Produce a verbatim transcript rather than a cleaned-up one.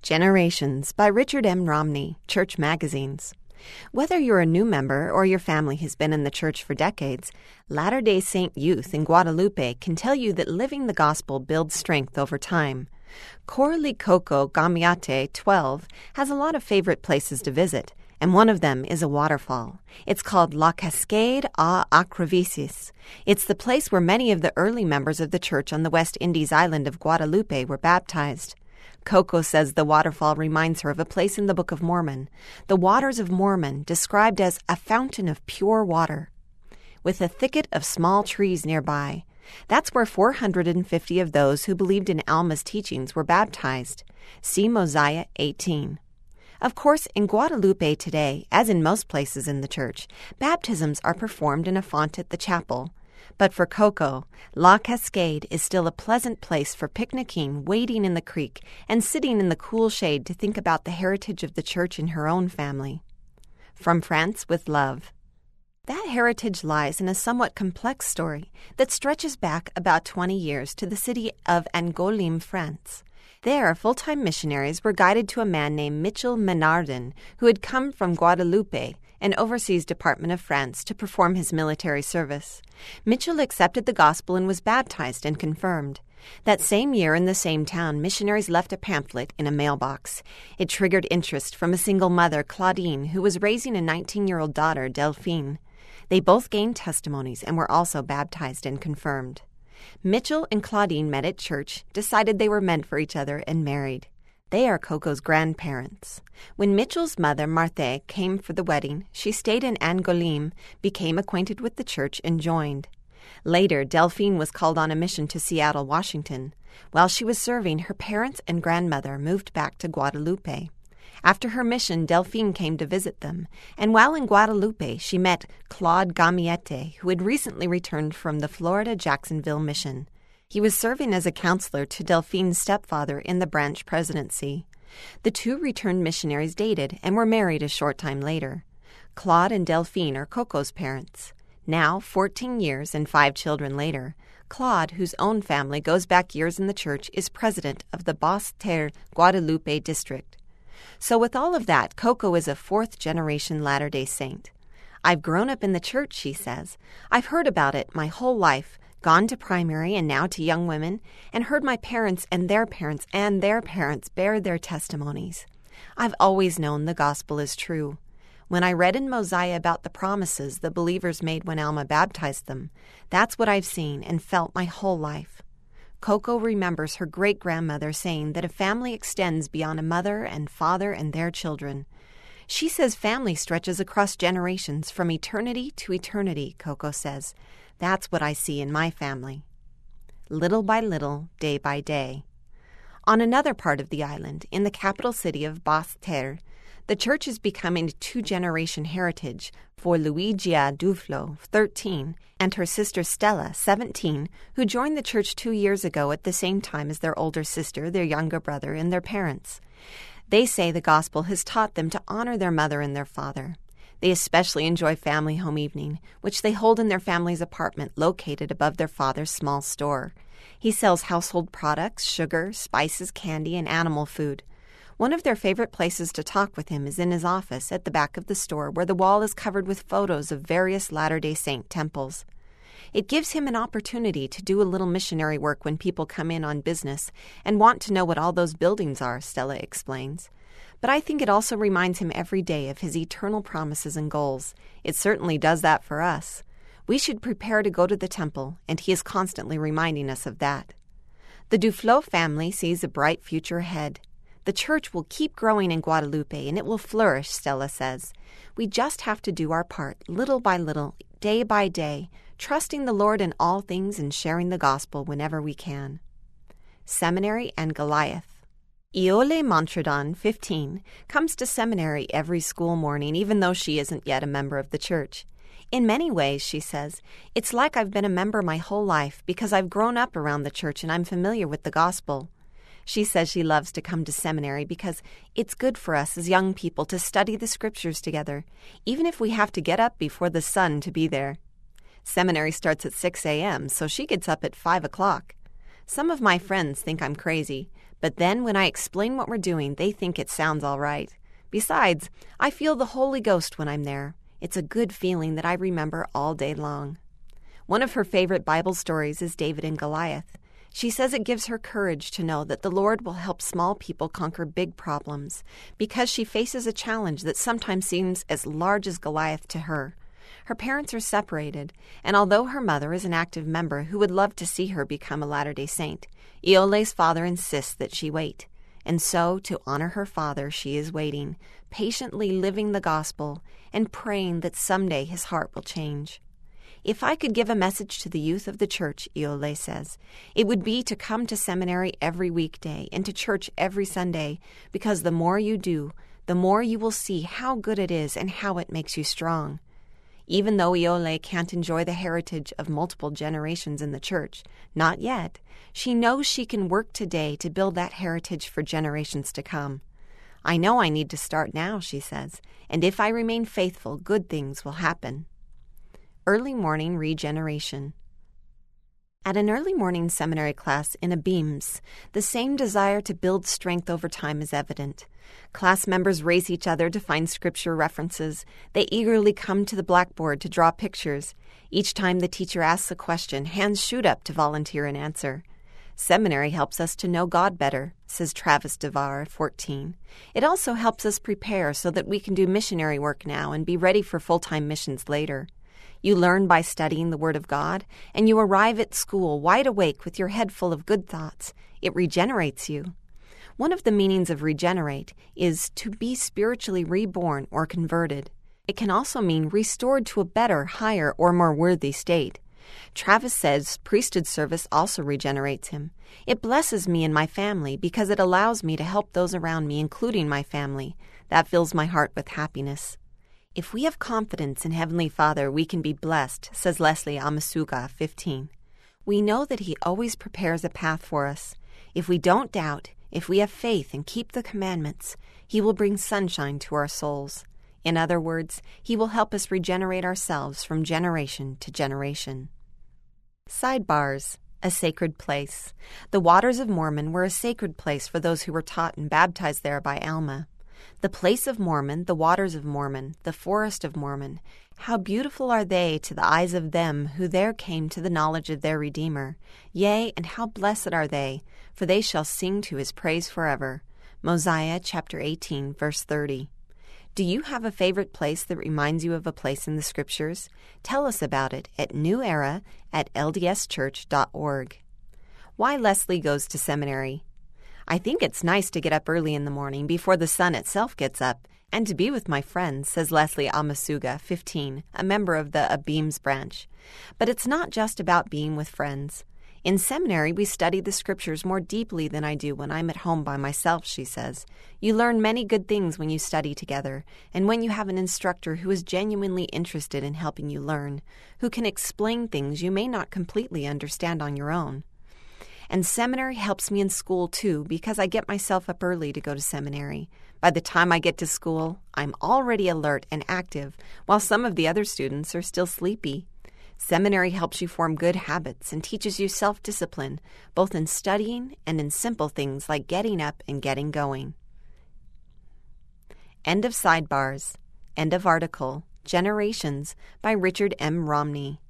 Generations by Richard M. Romney, Church Magazines. Whether you're a new member or your family has been in the church for decades, Latter-day Saint youth in Guadalupe can tell you that living the gospel builds strength over time. Coralie Coco Gamiate, twelve, has a lot of favorite places to visit, and one of them is a waterfall. It's called La Cascade a Acravisis. It's the place where many of the early members of the church on the West Indies island of Guadalupe were baptized. Coco says the waterfall reminds her of a place in the Book of Mormon, the Waters of Mormon, described as a fountain of pure water, with a thicket of small trees nearby. That's where four hundred fifty of those who believed in Alma's teachings were baptized. See Mosiah eighteen. Of course, in Guadalupe today, as in most places in the church, baptisms are performed in a font at the chapel. But for Coco, La Cascade is still a pleasant place for picnicking, wading in the creek, and sitting in the cool shade to think about the heritage of the church in her own family. From France with love. That heritage lies in a somewhat complex story that stretches back about twenty years to the city of Angoulême, France. There, full-time missionaries were guided to a man named Michel Menardin, who had come from Guadalupe, an overseas department of France, to perform his military service. Michel accepted the gospel and was baptized and confirmed. That same year in the same town, missionaries left a pamphlet in a mailbox. It triggered interest from a single mother, Claudine, who was raising a nineteen-year-old daughter, Delphine. They both gained testimonies and were also baptized and confirmed. Michel and Claudine met at church, decided they were meant for each other, and married. They are Coco's grandparents. When Michel's mother, Marthe, came for the wedding, she stayed in Angoulême, became acquainted with the church, and joined. Later, Delphine was called on a mission to Seattle, Washington. While she was serving, her parents and grandmother moved back to Guadalupe. After her mission, Delphine came to visit them, and while in Guadalupe, she met Claude Gamiete, who had recently returned from the Florida Jacksonville mission. He was serving as a counselor to Delphine's stepfather in the branch presidency. The two returned missionaries dated and were married a short time later. Claude and Delphine are Coco's parents. Now, fourteen years and five children later, Claude, whose own family goes back years in the church, is president of the Basse-Terre Guadalupe district. So with all of that, Coco is a fourth-generation Latter-day Saint. I've grown up in the church, she says. I've heard about it my whole life, gone to primary and now to young women, and heard my parents and their parents and their parents bear their testimonies. I've always known the gospel is true. When I read in Mosiah about the promises the believers made when Alma baptized them, that's what I've seen and felt my whole life. Coco remembers her great-grandmother saying that a family extends beyond a mother and father and their children. She says family stretches across generations from eternity to eternity, Coco says. That's what I see in my family. Little by little, day by day. On another part of the island, in the capital city of Basse-Terre, the church is becoming a two-generation heritage for Luigia Duflo, thirteen, and her sister Stella, seventeen, who joined the church two years ago at the same time as their older sister, their younger brother, and their parents. They say the gospel has taught them to honor their mother and their father. They especially enjoy family home evening, which they hold in their family's apartment located above their father's small store. He sells household products, sugar, spices, candy, and animal food. One of their favorite places to talk with him is in his office at the back of the store, where the wall is covered with photos of various Latter-day Saint temples. It gives him an opportunity to do a little missionary work when people come in on business and want to know what all those buildings are, Stella explains. But I think it also reminds him every day of his eternal promises and goals. It certainly does that for us. We should prepare to go to the temple, and he is constantly reminding us of that. The Duflo family sees a bright future ahead. The church will keep growing in Guadalupe, and it will flourish, Stella says. We just have to do our part, little by little, day by day, trusting the Lord in all things and sharing the gospel whenever we can. Seminary and Goliath. Iole Montredon, fifteen, comes to seminary every school morning, even though she isn't yet a member of the church. In many ways, she says, it's like I've been a member my whole life because I've grown up around the church and I'm familiar with the gospel. She says she loves to come to seminary because it's good for us as young people to study the scriptures together, even if we have to get up before the sun to be there. Seminary starts at six a.m., so she gets up at five o'clock. Some of my friends think I'm crazy, But then when I explain what we're doing, they think it sounds all right. Besides, I feel the Holy Ghost when I'm there. It's a good feeling that I remember all day long. One of her favorite Bible stories is David and Goliath. She says it gives her courage to know that the Lord will help small people conquer big problems because she faces a challenge that sometimes seems as large as Goliath to her. Her parents are separated, and although her mother is an active member who would love to see her become a Latter-day Saint, Iole's father insists that she wait. And so, to honor her father, she is waiting, patiently living the gospel and praying that someday his heart will change. If I could give a message to the youth of the church, Iole says, it would be to come to seminary every weekday and to church every Sunday, because the more you do, the more you will see how good it is and how it makes you strong. Even though Iole can't enjoy the heritage of multiple generations in the church, not yet, she knows she can work today to build that heritage for generations to come. I know I need to start now, she says, and if I remain faithful, good things will happen. Early morning regeneration. At an early morning seminary class in Abims, the same desire to build strength over time is evident. Class members race each other to find scripture references. They eagerly come to the blackboard to draw pictures. Each time the teacher asks a question, hands shoot up to volunteer an answer. Seminary helps us to know God better, says Travis DeVar, fourteen. It also helps us prepare so that we can do missionary work now and be ready for full-time missions later. You learn by studying the Word of God, and you arrive at school wide awake with your head full of good thoughts. It regenerates you. One of the meanings of regenerate is to be spiritually reborn or converted. It can also mean restored to a better, higher, or more worthy state. Travis says priesthood service also regenerates him. It blesses me and my family because it allows me to help those around me, including my family. That fills my heart with happiness. If we have confidence in Heavenly Father, we can be blessed, says Leslie Amasuga, fifteen. We know that He always prepares a path for us. If we don't doubt, if we have faith and keep the commandments, He will bring sunshine to our souls. In other words, He will help us regenerate ourselves from generation to generation. Sidebars. A sacred place. The Waters of Mormon were a sacred place for those who were taught and baptized there by Alma. The place of Mormon, the waters of Mormon, the forest of Mormon, how beautiful are they to the eyes of them who there came to the knowledge of their Redeemer. Yea, and how blessed are they, for they shall sing to His praise forever. Mosiah chapter eighteen, verse thirty. Do you have a favorite place that reminds you of a place in the Scriptures? Tell us about it at newera at l d s church dot org. Why Leslie goes to seminary. I think it's nice to get up early in the morning before the sun itself gets up and to be with my friends, says Leslie Amasuga, fifteen, a member of the Abims branch. But it's not just about being with friends. In seminary, we study the Scriptures more deeply than I do when I'm at home by myself, she says. You learn many good things when you study together, and when you have an instructor who is genuinely interested in helping you learn, who can explain things you may not completely understand on your own. And seminary helps me in school, too, because I get myself up early to go to seminary. By the time I get to school, I'm already alert and active, while some of the other students are still sleepy. Seminary helps you form good habits and teaches you self-discipline, both in studying and in simple things like getting up and getting going. End of sidebars. End of article. Generations by Richard M. Romney.